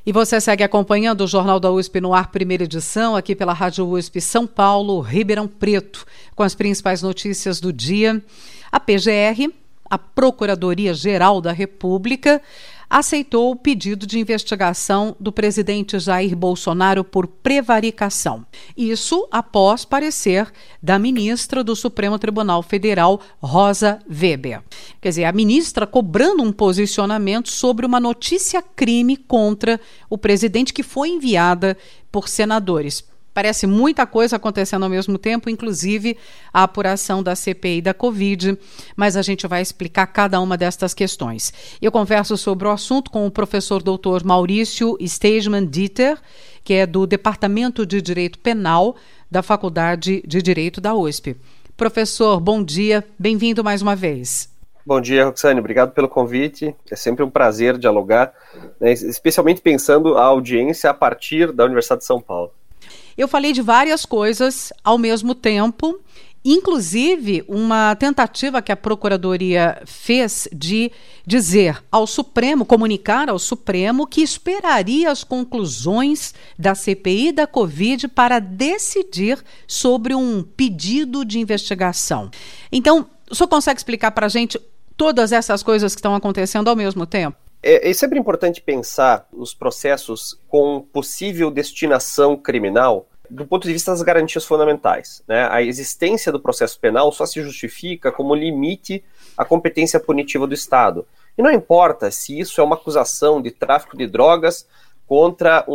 E você segue acompanhando o Jornal da USP no ar, primeira edição, aqui pela Rádio USP São Paulo, Ribeirão Preto, com as principais notícias do dia. A PGR, a Procuradoria-Geral da República, aceitou o pedido de investigação do presidente Jair Bolsonaro por prevaricação. Isso após parecer da ministra do Supremo Tribunal Federal, Rosa Weber. Quer dizer, a ministra cobrando um posicionamento sobre uma notícia-crime contra o presidente que foi enviada por senadores. Parece muita coisa acontecendo ao mesmo tempo, inclusive a apuração da CPI da Covid, mas a gente vai explicar cada uma destas questões. Eu converso sobre o assunto com o professor doutor Maurício Stegemann Dieter, que é do Departamento de Direito Penal da Faculdade de Direito da USP. Professor, bom dia, bem-vindo mais uma vez. Bom dia, Roxane, obrigado pelo convite, é sempre um prazer dialogar, né, especialmente pensando a audiência a partir da Universidade de São Paulo. Eu falei de várias coisas ao mesmo tempo, inclusive uma tentativa que a Procuradoria fez de dizer ao Supremo, comunicar ao Supremo que esperaria as conclusões da CPI da Covid para decidir sobre um pedido de investigação. Então, o senhor consegue explicar para a gente todas essas coisas que estão acontecendo ao mesmo tempo? É sempre importante pensar nos processos com possível destinação criminal do ponto de vista das garantias fundamentais, né? A existência do processo penal só se justifica como limite à competência punitiva do Estado. E não importa se isso é uma acusação de tráfico de drogas contra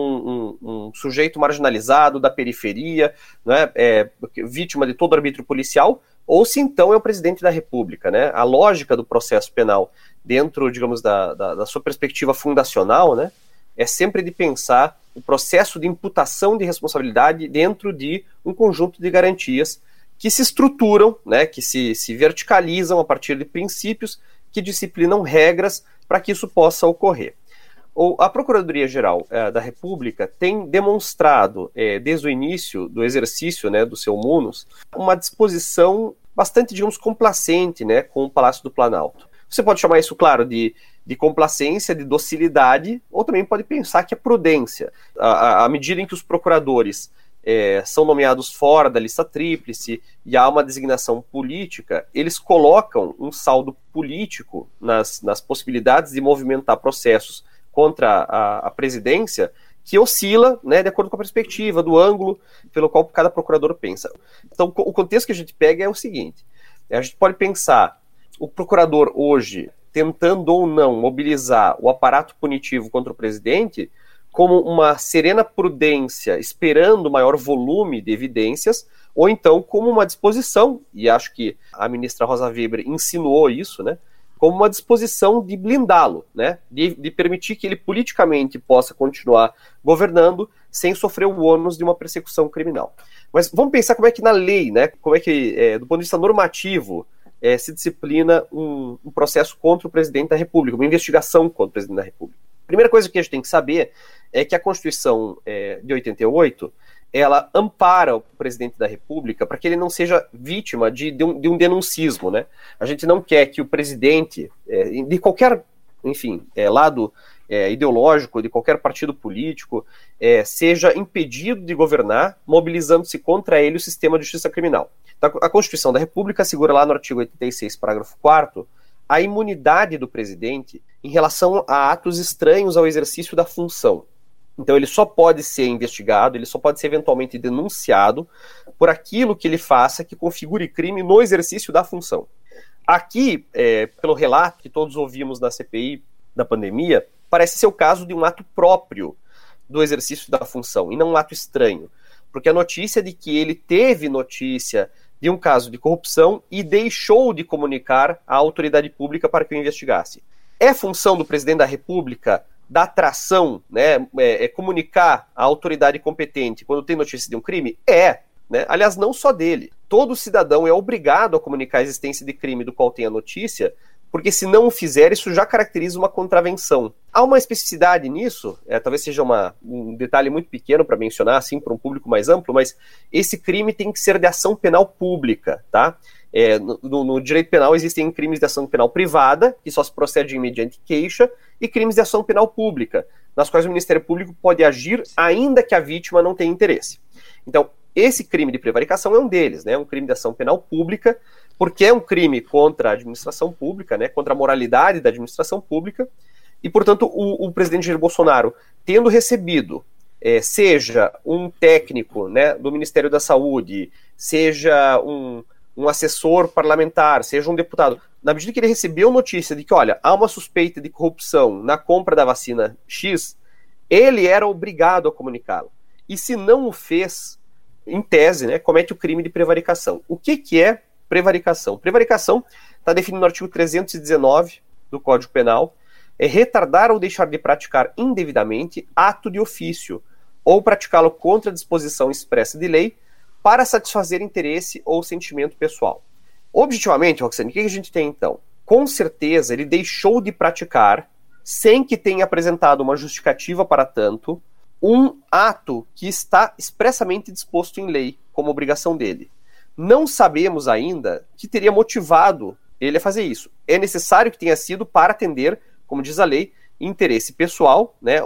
um sujeito marginalizado da periferia, né? Vítima de todo arbítrio policial, ou se então é o presidente da República, né? A lógica do processo penal dentro, digamos, da sua perspectiva fundacional, né, é sempre de pensar o processo de imputação de responsabilidade dentro de um conjunto de garantias que se estruturam, né, que se verticalizam a partir de princípios que disciplinam regras para que isso possa ocorrer. A Procuradoria-Geral da República tem demonstrado, desde o início do exercício, né, do seu munus, uma disposição bastante, digamos, complacente, né, com o Palácio do Planalto. Você pode chamar isso, claro, de complacência, de docilidade, ou também pode pensar que é prudência. À medida em que os procuradores são nomeados fora da lista tríplice e há uma designação política, eles colocam um saldo político nas possibilidades de movimentar processos contra a presidência que oscila, né, de acordo com a perspectiva, do ângulo pelo qual cada procurador pensa. Então, o contexto que a gente pega é o seguinte: a gente pode pensar o procurador hoje tentando ou não mobilizar o aparato punitivo contra o presidente como uma serena prudência, esperando maior volume de evidências, ou então como uma disposição, e acho que a ministra Rosa Weber insinuou isso, né, como uma disposição de blindá-lo, né, de permitir que ele politicamente possa continuar governando sem sofrer o ônus de uma persecução criminal. Mas vamos pensar como é que na lei, né, como é que, do ponto de vista normativo, se disciplina um processo contra o presidente da República, uma investigação contra o presidente da República. A primeira coisa que a gente tem que saber é que a Constituição de 88, ela ampara o presidente da República para que ele não seja vítima de um denuncismo, né? A gente não quer que o presidente, de qualquer, enfim, lado ideológico, de qualquer partido político, seja impedido de governar, mobilizando-se contra ele o sistema de justiça criminal. Então, a Constituição da República assegura lá no artigo 86, parágrafo 4º, a imunidade do presidente em relação a atos estranhos ao exercício da função. Então ele só pode ser investigado, ele só pode ser eventualmente denunciado por aquilo que ele faça que configure crime no exercício da função. Aqui, pelo relato que todos ouvimos na CPI da pandemia, parece ser o caso de um ato próprio do exercício da função, e não um ato estranho. Porque a notícia de que ele teve notícia de um caso de corrupção e deixou de comunicar à autoridade pública para que o investigasse. É função do presidente da República dar tração, né, comunicar à autoridade competente quando tem notícia de um crime? Né? Aliás, não só dele. Todo cidadão é obrigado a comunicar a existência de crime do qual tem a notícia, porque se não o fizer, isso já caracteriza uma contravenção. Há uma especificidade nisso, talvez seja um detalhe muito pequeno para mencionar, assim, para um público mais amplo, mas esse crime tem que ser de ação penal pública, tá? No direito penal existem crimes de ação penal privada, que só se procede mediante queixa, e crimes de ação penal pública. nas quais o Ministério Público pode agir ainda que a vítima não tenha interesse. Então, esse crime de prevaricação é um deles, né? Um crime de ação penal pública, porque é um crime contra a administração pública, né? Contra a moralidade da administração pública, e, portanto, o presidente Jair Bolsonaro, tendo recebido, seja um técnico, né, do Ministério da Saúde, seja um assessor parlamentar, seja um deputado, na medida que ele recebeu notícia de que, olha, há uma suspeita de corrupção na compra da vacina X, ele era obrigado a comunicá-lo. E se não o fez, em tese, né, comete o crime de prevaricação. O que é prevaricação? Prevaricação está definido no artigo 319 do Código Penal, é retardar ou deixar de praticar indevidamente ato de ofício, ou praticá-lo contra a disposição expressa de lei, para satisfazer interesse ou sentimento pessoal. Objetivamente, Roxane, o que a gente tem então? Com certeza ele deixou de praticar, sem que tenha apresentado uma justificativa para tanto, um ato que está expressamente disposto em lei, como obrigação dele. Não sabemos ainda o que teria motivado ele a fazer isso. É necessário que tenha sido para atender, como diz a lei, interesse pessoal, né,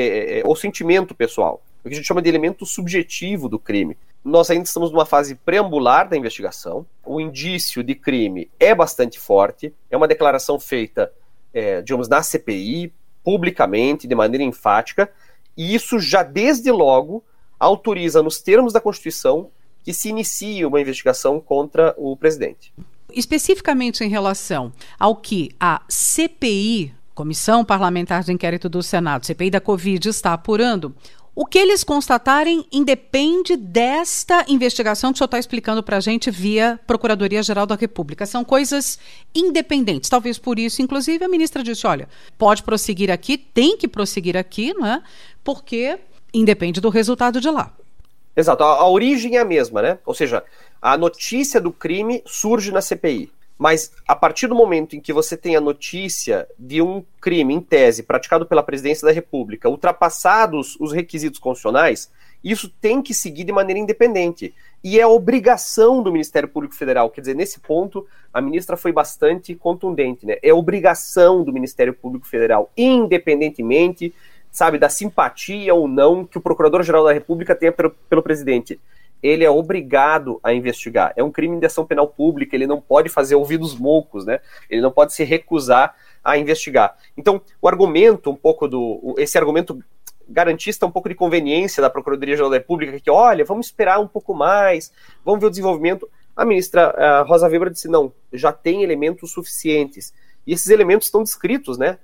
ou sentimento pessoal, o que a gente chama de elemento subjetivo do crime. Nós ainda estamos numa fase preambular da investigação, o indício de crime é bastante forte, é uma declaração feita, digamos, na CPI, publicamente, de maneira enfática, e isso já desde logo autoriza, nos termos da Constituição, que se inicie uma investigação contra o presidente. Especificamente em relação ao que a CPI, Comissão Parlamentar de Inquérito do Senado, CPI da Covid, está apurando, o que eles constatarem independe desta investigação que o senhor está explicando para a gente via Procuradoria-Geral da República. São coisas independentes. Talvez por isso, inclusive, a ministra disse, olha, pode prosseguir aqui, tem que prosseguir aqui, não é? Porque independe do resultado de lá. Exato. A origem é a mesma, né? Ou seja, a notícia do crime surge na CPI. Mas a partir do momento em que você tem a notícia de um crime, em tese, praticado pela Presidência da República, ultrapassados os requisitos constitucionais, isso tem que seguir de maneira independente. E é obrigação do Ministério Público Federal, quer dizer, nesse ponto, a ministra foi bastante contundente, né? É obrigação do Ministério Público Federal, independentemente, sabe, da simpatia ou não que o Procurador-Geral da República tenha pelo presidente. Ele é obrigado a investigar. É um crime de ação penal pública, ele não pode fazer ouvidos moucos, né? Ele não pode se recusar a investigar. Então, o argumento, esse argumento garantista, um pouco de conveniência da Procuradoria-Geral da República, que, olha, vamos esperar um pouco mais, vamos ver o desenvolvimento. A ministra Rosa Weber disse, não, já tem elementos suficientes. E esses elementos estão descritos, né?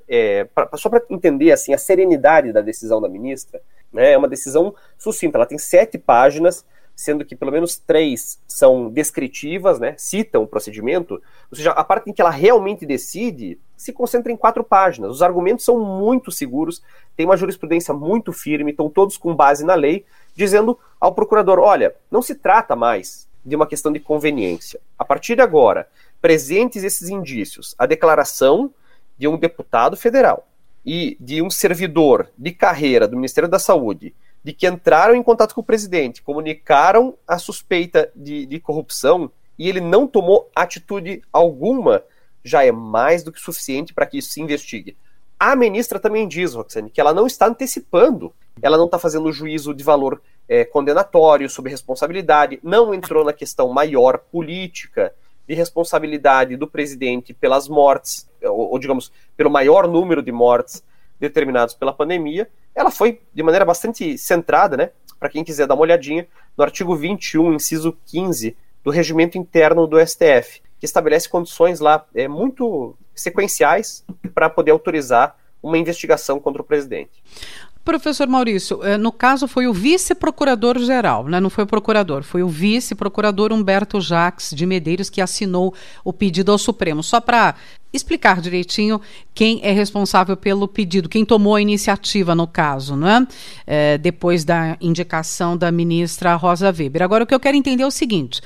Só para entender, assim, a serenidade da decisão da ministra, né? É uma decisão sucinta, ela tem 7 páginas, sendo que pelo menos 3 são descritivas, né, citam o procedimento, ou seja, a parte em que ela realmente decide se concentra em 4 páginas. Os argumentos são muito seguros, tem uma jurisprudência muito firme, estão todos com base na lei, dizendo ao procurador, olha, não se trata mais de uma questão de conveniência. A partir de agora, presentes esses indícios, a declaração de um deputado federal e de um servidor de carreira do Ministério da Saúde, de que entraram em contato com o presidente, comunicaram a suspeita de corrupção e ele não tomou atitude alguma, já é mais do que suficiente para que isso se investigue. A ministra também diz, Roxane, que ela não está antecipando, ela não está fazendo juízo de valor condenatório sobre responsabilidade, não entrou na questão maior política de responsabilidade do presidente pelas mortes, ou digamos, pelo maior número de mortes determinados pela pandemia. Ela foi de maneira bastante centrada, né, para quem quiser dar uma olhadinha, no artigo 21, inciso 15, do regimento interno do STF, que estabelece condições lá muito sequenciais para poder autorizar uma investigação contra o presidente. Professor Maurício, no caso foi o vice-procurador-geral, né? Não foi o procurador, foi o vice-procurador Humberto Jacques de Medeiros que assinou o pedido ao Supremo. Só para explicar direitinho quem é responsável pelo pedido, quem tomou a iniciativa no caso, né? Depois da indicação da ministra Rosa Weber. Agora, o que eu quero entender é o seguinte,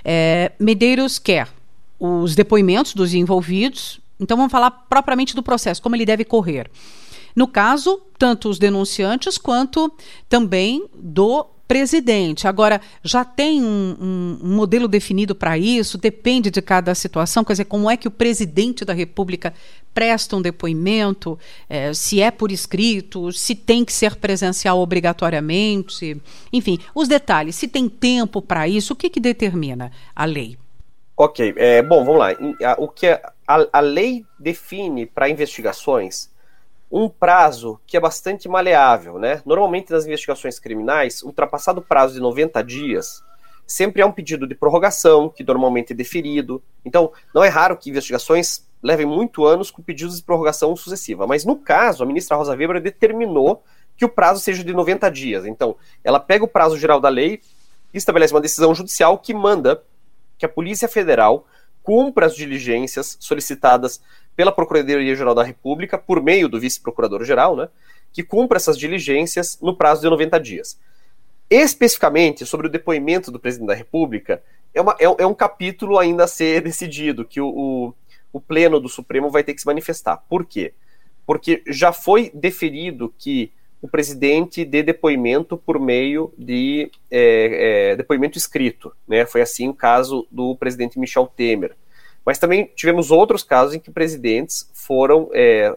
Medeiros quer os depoimentos dos envolvidos, então vamos falar propriamente do processo, como ele deve correr. No caso, tanto os denunciantes quanto também do presidente. Agora, já tem um modelo definido para isso? Depende de cada situação? Quer dizer, como é que o presidente da República presta um depoimento? Se é por escrito, se tem que ser presencial obrigatoriamente? Enfim, os detalhes. Se tem tempo para isso, o que determina a lei? Ok, bom, vamos lá. O que a lei define para investigações um prazo que é bastante maleável, né? Normalmente nas investigações criminais, ultrapassado o prazo de 90 dias, sempre há um pedido de prorrogação, que normalmente é deferido. Então, não é raro que investigações levem muito anos com pedidos de prorrogação sucessiva. Mas no caso, a ministra Rosa Weber determinou que o prazo seja de 90 dias. Então, ela pega o prazo geral da lei e estabelece uma decisão judicial que manda que a Polícia Federal cumpra as diligências solicitadas pela Procuradoria-Geral da República, por meio do vice-procurador-geral, né, que cumpra essas diligências no prazo de 90 dias. Especificamente sobre o depoimento do presidente da República, é um capítulo ainda a ser decidido, que o Pleno do Supremo vai ter que se manifestar. Por quê? Porque já foi deferido que o presidente dê depoimento por meio de depoimento escrito, né? Foi assim o caso do presidente Michel Temer. Mas também tivemos outros casos em que presidentes foram,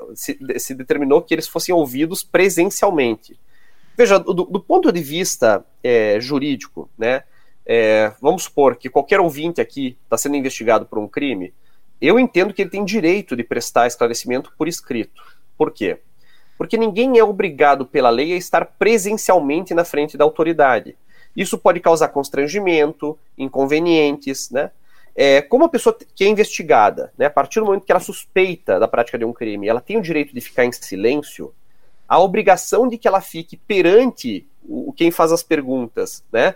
se determinou que eles fossem ouvidos presencialmente. Veja, do ponto de vista jurídico, né, vamos supor que qualquer ouvinte aqui está sendo investigado por um crime, eu entendo que ele tem direito de prestar esclarecimento por escrito. Por quê? Porque ninguém é obrigado pela lei a estar presencialmente na frente da autoridade. Isso pode causar constrangimento, inconvenientes, né? Como a pessoa que é investigada, né, a partir do momento que ela suspeita da prática de um crime, ela tem o direito de ficar em silêncio, a obrigação de que ela fique perante quem faz as perguntas, né,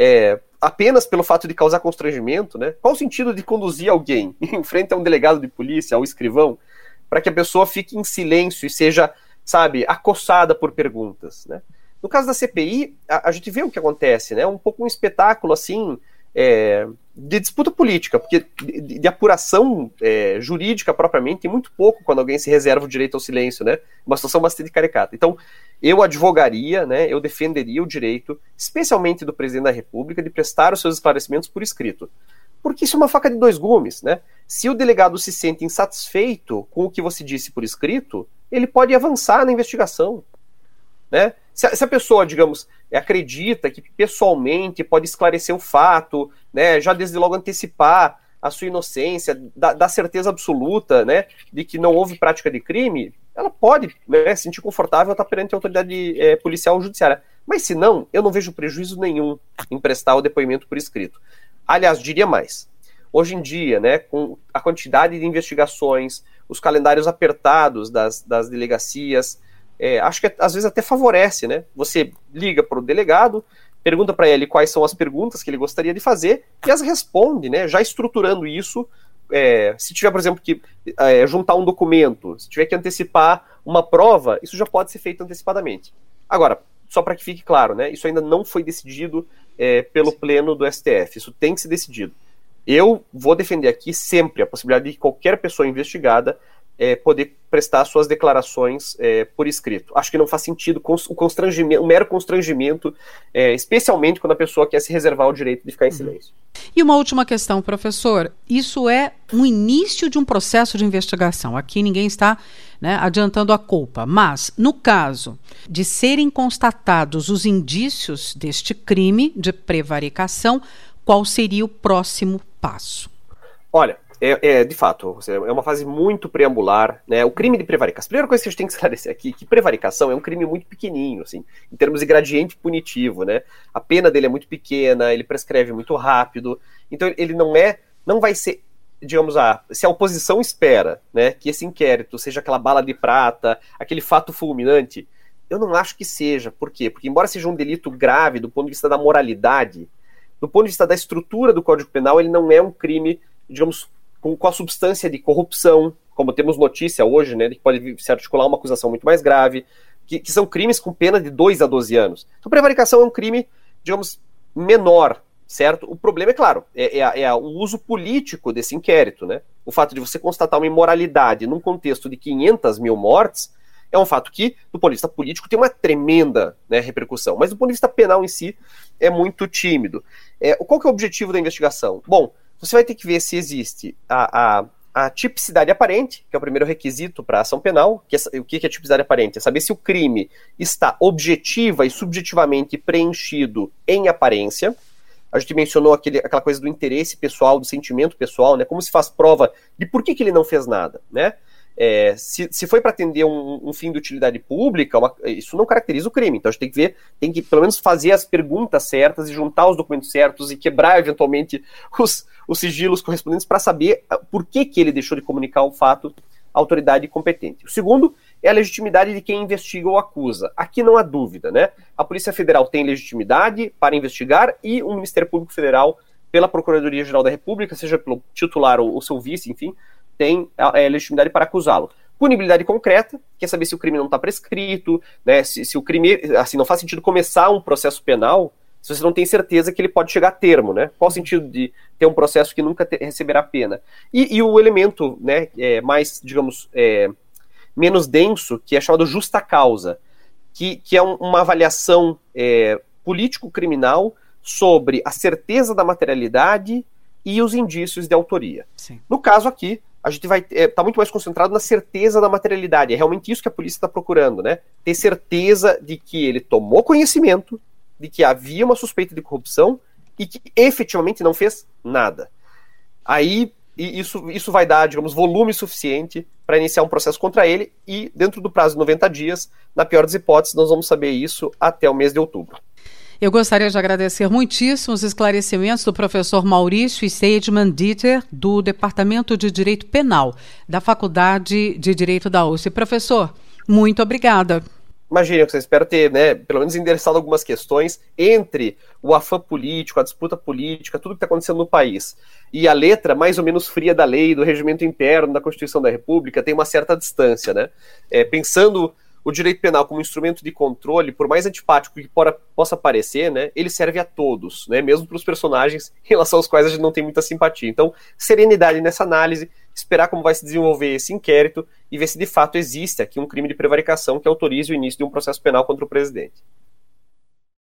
apenas pelo fato de causar constrangimento, né? Qual o sentido de conduzir alguém em frente a um delegado de polícia, ao escrivão, para que a pessoa fique em silêncio e seja, sabe, acossada por perguntas, né? No caso da CPI, a gente vê o que acontece, né? Um pouco um espetáculo, assim, de disputa política, porque de apuração jurídica propriamente tem muito pouco quando alguém se reserva o direito ao silêncio, né? Uma situação bastante caricata. Então, eu advogaria, né, eu defenderia o direito, especialmente do presidente da República, de prestar os seus esclarecimentos por escrito. Porque isso é uma faca de dois gumes, né? Se o delegado se sente insatisfeito com o que você disse por escrito, ele pode avançar na investigação, né? Se a pessoa, digamos, acredita que pessoalmente pode esclarecer o fato, né, já desde logo antecipar a sua inocência, dar certeza absoluta, né, de que não houve prática de crime, ela pode, né, se sentir confortável estar perante a autoridade policial ou judiciária. Mas se não, eu não vejo prejuízo nenhum em prestar o depoimento por escrito. Aliás, diria mais. Hoje em dia, né, com a quantidade de investigações, os calendários apertados das delegacias, acho que às vezes até favorece, né? Você liga para o delegado, pergunta para ele quais são as perguntas que ele gostaria de fazer e as responde, né? Já estruturando isso. Se tiver, por exemplo, que juntar um documento, se tiver que antecipar uma prova, isso já pode ser feito antecipadamente. Agora, só para que fique claro, né? Isso ainda não foi decidido pelo Pleno do STF. Isso tem que ser decidido. Eu vou defender aqui sempre a possibilidade de qualquer pessoa investigada poder prestar suas declarações por escrito. Acho que não faz sentido o mero constrangimento, especialmente quando a pessoa quer se reservar o direito de ficar em silêncio. E uma última questão, professor. Isso é um início de um processo de investigação. Aqui ninguém está, né, adiantando a culpa. Mas, no caso de serem constatados os indícios deste crime de prevaricação, qual seria o próximo passo? Olha, de fato, é uma fase muito preambular, né? O crime de prevaricação. A primeira coisa que a gente tem que esclarecer aqui é que prevaricação é um crime muito pequenininho, assim, em termos de gradiente punitivo, né? A pena dele é muito pequena, ele prescreve muito rápido, então ele não vai ser, digamos, se a oposição espera, né, que esse inquérito seja aquela bala de prata, aquele fato fulminante, eu não acho que seja. Por quê? Porque embora seja um delito grave do ponto de vista da moralidade, do ponto de vista da estrutura do Código Penal, ele não é um crime, digamos, com a substância de corrupção, como temos notícia hoje, né, de que pode se articular uma acusação muito mais grave, que são crimes com pena de 2 a 12 anos. Então, prevaricação é um crime, digamos, menor, certo? O problema, é claro, o uso político desse inquérito, né? O fato de você constatar uma imoralidade num contexto de 500 mil mortes, é um fato que, do ponto de vista político, tem uma tremenda, né, repercussão, mas do ponto de vista penal em si, é muito tímido. Qual que é o objetivo da investigação? Bom, você vai ter que ver se existe a tipicidade aparente, que é o primeiro requisito para a ação penal. O que é tipicidade aparente? É saber se o crime está objetiva e subjetivamente preenchido em aparência. A gente mencionou aquela coisa do interesse pessoal, do sentimento pessoal, né? Como se faz prova de por que ele não fez nada, né? Se foi para atender um fim de utilidade pública, isso não caracteriza o crime. Então a gente tem que pelo menos fazer as perguntas certas e juntar os documentos certos e quebrar eventualmente os sigilos correspondentes para saber por que ele deixou de comunicar o fato à autoridade competente. O segundo é a legitimidade de quem investiga ou acusa. Aqui não há dúvida, né? A Polícia Federal tem legitimidade para investigar e o Ministério Público Federal, pela Procuradoria-Geral da República, seja pelo titular ou seu vice, enfim, tem legitimidade para acusá-lo. Punibilidade concreta, quer saber se o crime não está prescrito, né, se o crime, assim, não faz sentido começar um processo penal se você não tem certeza que ele pode chegar a termo, né? Qual o sentido de ter um processo que nunca receberá pena? E o elemento, né, mais, digamos, menos denso, que é chamado justa causa, que é uma avaliação político-criminal sobre a certeza da materialidade e os indícios de autoria. Sim. No caso aqui, a gente vai estar muito mais concentrado na certeza da materialidade. É realmente isso que a polícia está procurando, né? Ter certeza de que ele tomou conhecimento, de que havia uma suspeita de corrupção e que efetivamente não fez nada. Aí, isso vai dar, digamos, volume suficiente para iniciar um processo contra ele e, dentro do prazo de 90 dias, na pior das hipóteses, nós vamos saber isso até o mês de outubro. Eu gostaria de agradecer muitíssimo os esclarecimentos do professor Maurício Steidman Dieter, do Departamento de Direito Penal, da Faculdade de Direito da USP. Professor, muito obrigada. Imagina, eu espero ter, né, pelo menos endereçado algumas questões entre o afã político, a disputa política, tudo que está acontecendo no país, e a letra mais ou menos fria da lei, do regimento interno, da Constituição da República, tem uma certa distância, né? Pensando o direito penal como instrumento de controle, por mais antipático que possa parecer, né, ele serve a todos, né, mesmo para os personagens em relação aos quais a gente não tem muita simpatia. Então, serenidade nessa análise, esperar como vai se desenvolver esse inquérito e ver se de fato existe aqui um crime de prevaricação que autorize o início de um processo penal contra o presidente.